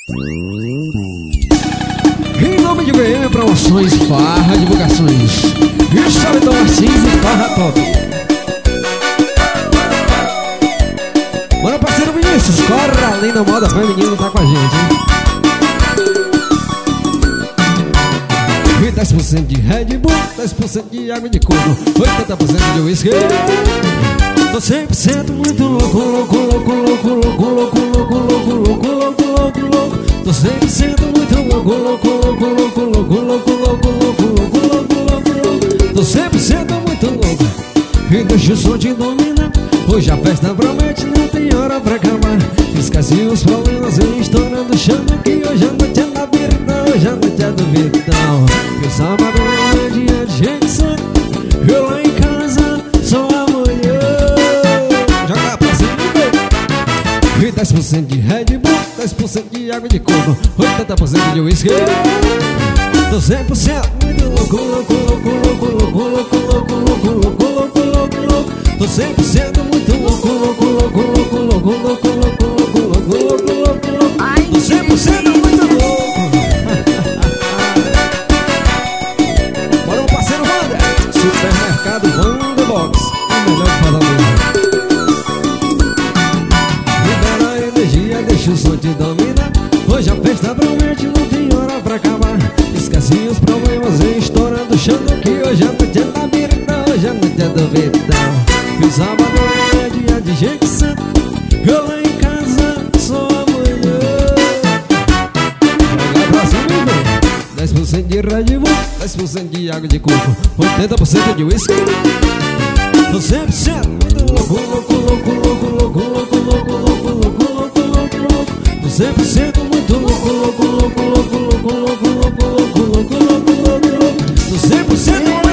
Em nome de VM, promoções, farra, divulgações. E Charlton Martins e Farra Top. Bora, parceiro Vinícius, corre além da moda feminina, tá com a gente, hein? E 10% de Red Bull, 10% de água de coco, 80% de whisky. Tô 100% muito louco, louco, louco, louco, louco, louco, louco, louco, louco, louco, louco, louco. Tô 100% muito louco, louco, louco, louco, louco, louco, louco, louco, louco, louco, louco, louco. Tô 100% muito louco. E deixa o som te dominar. Hoje a festa promete, não tem hora pra acabar. Esquece os problemas, vem estourando o chama. Que hoje a noite é na virtual, hoje a noite é do virtual. E o sábado é dia de gente sã. Eu lá em casa, só amanhã. Joga pra cima, e 10% de Red Bull, 10% de água de coco, 80% de whisky. Tô 100% muito louco, louco, louco, louco, louco, louco, louco, louco, louco, louco, louco, louco. Tô 100% muito louco, louco, louco, louco, louco, louco, louco, louco, louco, louco, louco, louco. Tô 100% muito louco. Bora, meu parceiro Wander. Supermercado Wander Box, o melhor que fala mesmo. Libera a energia, deixa o som te dominar. Hoje a festa promete, não tem hora pra acabar. Esquece os problemas, vem estourando o chão. Que hoje a noite é da virtual, hoje a noite é do virtual. E o sábado é dia de gente sã. Eu lá em casa, só amanhã. Joga pra cima, vem. 10% de Red Bull, 10% de água de coco, 80% de whisky. Tô 100% muito louco, louco, louco, louco, louco, louco, louco, louco, louco, louco, louco, louco. Tô 100% muito louco, louco, louco, louco, louco, louco, louco, louco, louco, louco, louco, louco. Tô 100%